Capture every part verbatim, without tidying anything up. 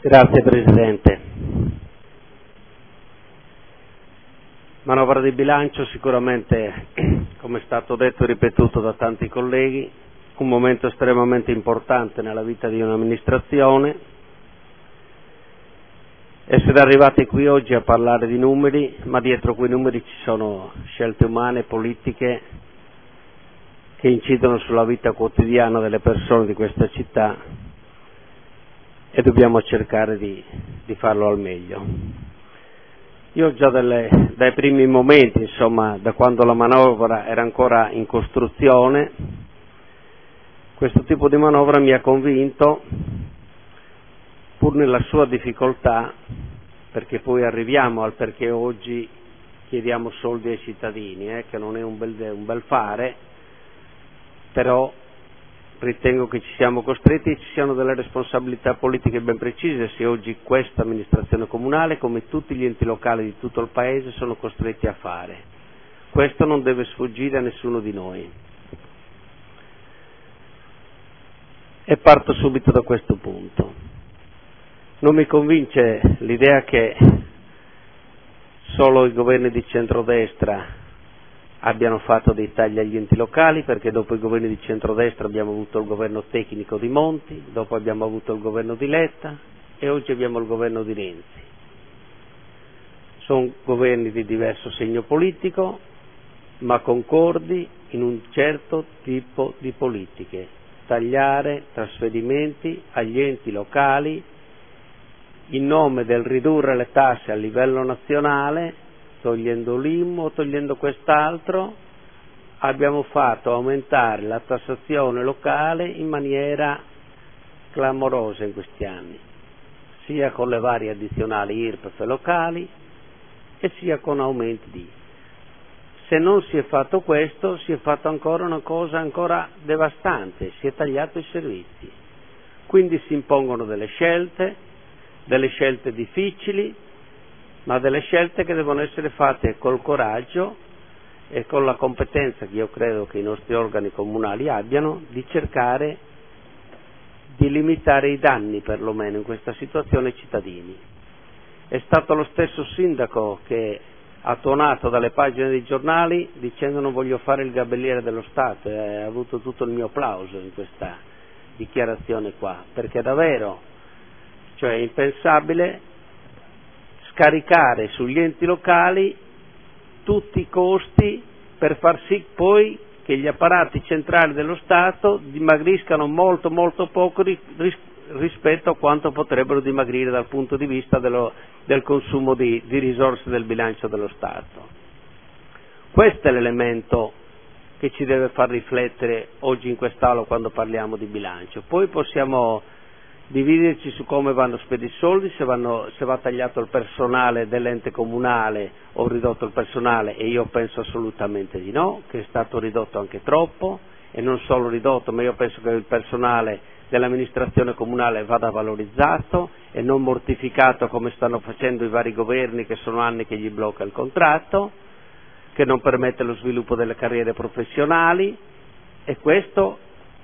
Grazie Presidente. Manovra di bilancio sicuramente, come è stato detto e ripetuto da tanti colleghi, un momento estremamente importante nella vita di un'amministrazione. Essere arrivati qui oggi a parlare di numeri, ma dietro quei numeri ci sono scelte umane, politiche, che incidono sulla vita quotidiana delle persone di questa città e dobbiamo cercare di, di farlo al meglio. Io già dalle, dai primi momenti, insomma, da quando la manovra era ancora in costruzione, questo tipo di manovra mi ha convinto, pur nella sua difficoltà, perché poi arriviamo al perché oggi chiediamo soldi ai cittadini, eh, che non è un bel, un bel fare, però ritengo che ci siamo costretti e ci siano delle responsabilità politiche ben precise se oggi questa amministrazione comunale, come tutti gli enti locali di tutto il Paese, sono costretti a fare. Questo non deve sfuggire a nessuno di noi. E parto subito da questo punto. Non mi convince l'idea che solo i governi di centrodestra abbiano fatto dei tagli agli enti locali, perché dopo i governi di centrodestra abbiamo avuto il governo tecnico di Monti, dopo abbiamo avuto il governo di Letta e oggi abbiamo il governo di Renzi. Sono governi di diverso segno politico, ma concordi in un certo tipo di politiche: tagliare trasferimenti agli enti locali in nome del ridurre le tasse a livello nazionale, togliendo l'I M U o togliendo quest'altro. Abbiamo fatto aumentare la tassazione locale in maniera clamorosa in questi anni, sia con le varie addizionali I R P E F locali e sia con aumenti di. Se non si è fatto questo, si è fatto ancora una cosa ancora devastante: si è tagliato i servizi. Quindi si impongono delle scelte, delle scelte difficili, ma delle scelte che devono essere fatte col coraggio e con la competenza che io credo che i nostri organi comunali abbiano di cercare di limitare i danni, perlomeno in questa situazione, ai cittadini. È stato lo stesso sindaco che ha tuonato dalle pagine dei giornali dicendo non voglio fare il gabelliere dello Stato, e ha avuto tutto il mio applauso in questa dichiarazione qua, perché davvero, cioè, è impensabile scaricare sugli enti locali tutti i costi per far sì poi che gli apparati centrali dello Stato dimagriscano molto molto poco ris- rispetto a quanto potrebbero dimagrire dal punto di vista dello, del consumo di, di risorse del bilancio dello Stato. Questo è l'elemento che ci deve far riflettere oggi in quest'Aula quando parliamo di bilancio. Poi possiamo dividerci su come vanno spesi i soldi, se, vanno, se va tagliato il personale dell'ente comunale o ridotto il personale, e io penso assolutamente di no, che è stato ridotto anche troppo, e non solo ridotto, ma io penso che il personale dell'amministrazione comunale vada valorizzato e non mortificato come stanno facendo i vari governi, che sono anni che gli blocca il contratto, che non permette lo sviluppo delle carriere professionali, e questo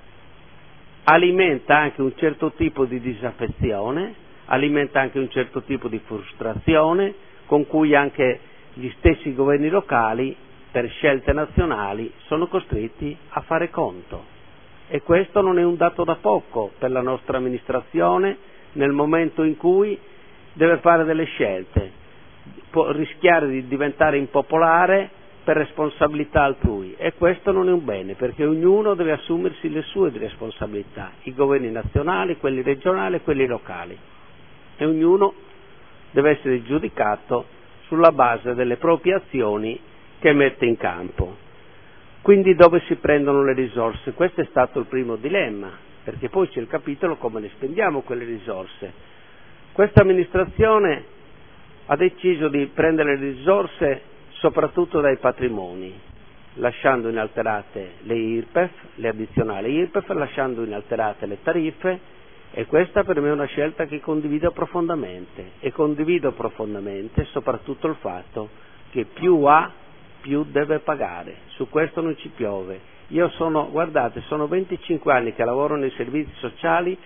alimenta anche un certo tipo di disaffezione, alimenta anche un certo tipo di frustrazione con cui anche gli stessi governi locali, per scelte nazionali, sono costretti a fare conto. E questo non è un dato da poco per la nostra amministrazione nel momento in cui deve fare delle scelte, può rischiare di diventare impopolare per responsabilità altrui, e questo non è un bene, perché ognuno deve assumersi le sue responsabilità, i governi nazionali, quelli regionali e quelli locali, e ognuno deve essere giudicato sulla base delle proprie azioni che mette in campo. Quindi dove si prendono le risorse? Questo è stato il primo dilemma, perché poi c'è il capitolo come ne spendiamo quelle risorse. Questa amministrazione ha deciso di prendere le risorse soprattutto dai patrimoni, lasciando inalterate le I R P E F, le addizionali I R P E F, lasciando inalterate le tariffe, e questa per me è una scelta che condivido profondamente, e condivido profondamente soprattutto il fatto che più ha, più deve pagare. Su questo non ci piove. Io sono, guardate, sono venticinque anni che lavoro nei servizi sociali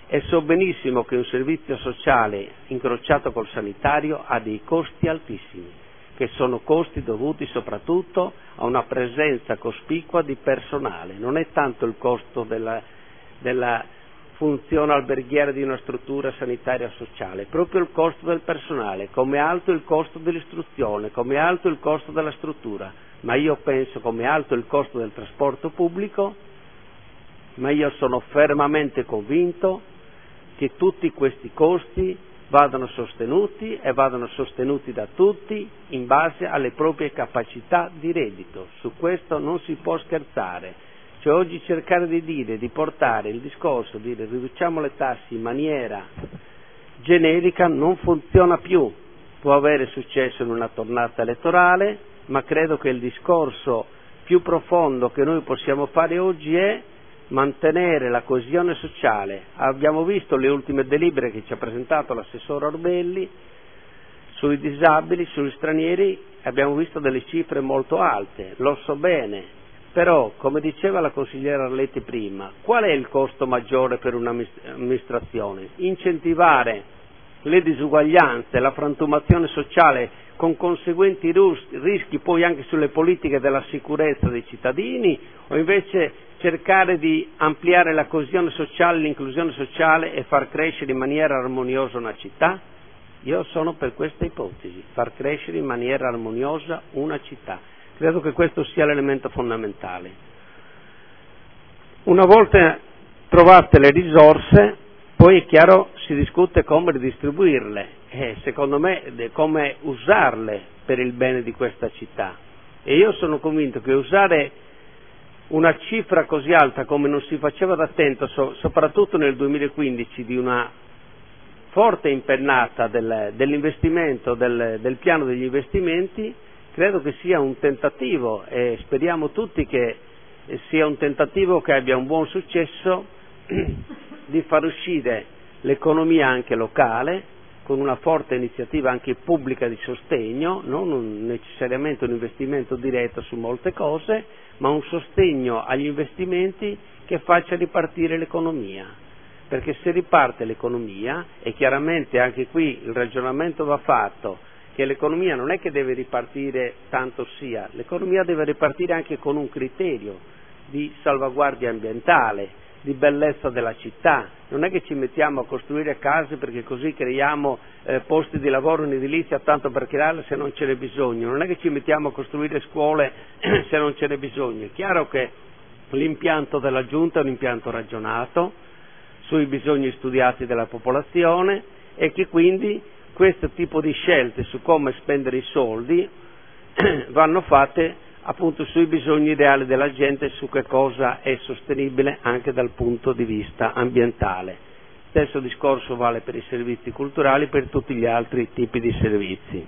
e so benissimo che un servizio sociale incrociato col sanitario ha dei costi altissimi, che sono costi dovuti soprattutto a una presenza cospicua di personale. Non è tanto il costo della, della funzione alberghiera di una struttura sanitaria sociale, è proprio il costo del personale, come è alto il costo dell'istruzione, come è alto il costo della struttura, ma io penso come è alto il costo del trasporto pubblico, ma io sono fermamente convinto che tutti questi costi vadano sostenuti e vadano sostenuti da tutti in base alle proprie capacità di reddito. Su questo non si può scherzare. Cioè oggi cercare di dire, di portare il discorso, di dire riduciamo le tasse in maniera generica non funziona più. Può avere successo in una tornata elettorale, ma credo che il discorso più profondo che noi possiamo fare oggi è mantenere la coesione sociale. Abbiamo visto le ultime delibere che ci ha presentato l'assessore Orbelli sui disabili, sugli stranieri, abbiamo visto delle cifre molto alte, lo so bene, però come diceva la consigliera Arletti prima, qual è il costo maggiore per un'amministrazione? Incentivare le disuguaglianze, la frantumazione sociale con conseguenti rischi poi anche sulle politiche della sicurezza dei cittadini, o invece cercare di ampliare la coesione sociale, l'inclusione sociale e far crescere in maniera armoniosa una città? Io sono per questa ipotesi, far crescere in maniera armoniosa una città. Credo che questo sia l'elemento fondamentale. Una volta trovate le risorse, poi è chiaro si discute come ridistribuirle e secondo me come usarle per il bene di questa città. E io sono convinto che usare una cifra così alta come non si faceva da tempo, so, soprattutto nel duemilaquindici, di una forte impennata del, dell'investimento, del, del piano degli investimenti, credo che sia un tentativo e speriamo tutti che sia un tentativo che abbia un buon successo di far uscire l'economia anche locale con una forte iniziativa anche pubblica di sostegno, non un, necessariamente un investimento diretto su molte cose, ma un sostegno agli investimenti che faccia ripartire l'economia, perché se riparte l'economia, e chiaramente anche qui il ragionamento va fatto, che l'economia non è che deve ripartire tanto sia, l'economia deve ripartire anche con un criterio di salvaguardia ambientale, di bellezza della città. Non è che ci mettiamo a costruire case perché così creiamo eh, posti di lavoro in edilizia tanto per crearle se non ce n'è bisogno, non è che ci mettiamo a costruire scuole se non ce n'è bisogno. È chiaro che l'impianto della Giunta è un impianto ragionato sui bisogni studiati della popolazione e che quindi questo tipo di scelte su come spendere i soldi vanno fatte appunto sui bisogni ideali della gente e su che cosa è sostenibile anche dal punto di vista ambientale. Stesso discorso vale per i servizi culturali, per tutti gli altri tipi di servizi.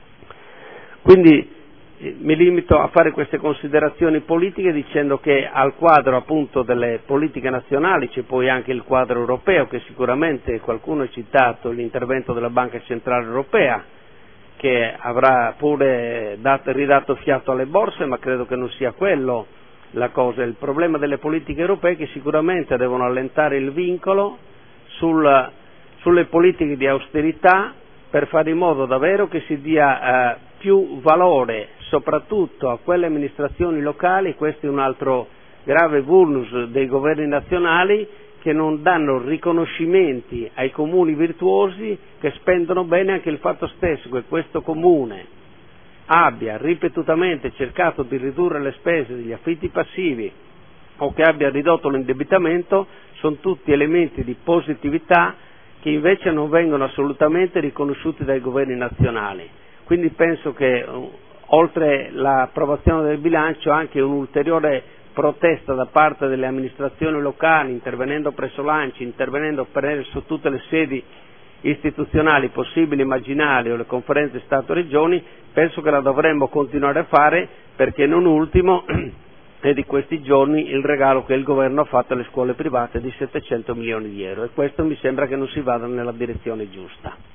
Quindi eh, mi limito a fare queste considerazioni politiche dicendo che al quadro appunto delle politiche nazionali c'è poi anche il quadro europeo, che sicuramente qualcuno ha citato l'intervento della Banca Centrale Europea, che avrà pure dato, ridato fiato alle borse, ma credo che non sia quello la cosa. Il problema delle politiche europee è che sicuramente devono allentare il vincolo sul, sulle politiche di austerità per fare in modo davvero che si dia eh, più valore soprattutto a quelle amministrazioni locali. Questo è un altro grave vulnus dei governi nazionali, che non danno riconoscimenti ai comuni virtuosi che spendono bene, anche il fatto stesso che questo comune abbia ripetutamente cercato di ridurre le spese degli affitti passivi o che abbia ridotto l'indebitamento sono tutti elementi di positività che invece non vengono assolutamente riconosciuti dai governi nazionali. Quindi penso che oltre l'approvazione del bilancio anche un ulteriore protesta da parte delle amministrazioni locali, intervenendo presso l'ANCI, intervenendo presso tutte le sedi istituzionali possibili, immaginali, o le conferenze Stato-Regioni, penso che la dovremmo continuare a fare, perché non ultimo è di questi giorni il regalo che il governo ha fatto alle scuole private di settecento milioni di euro, e questo mi sembra che non si vada nella direzione giusta.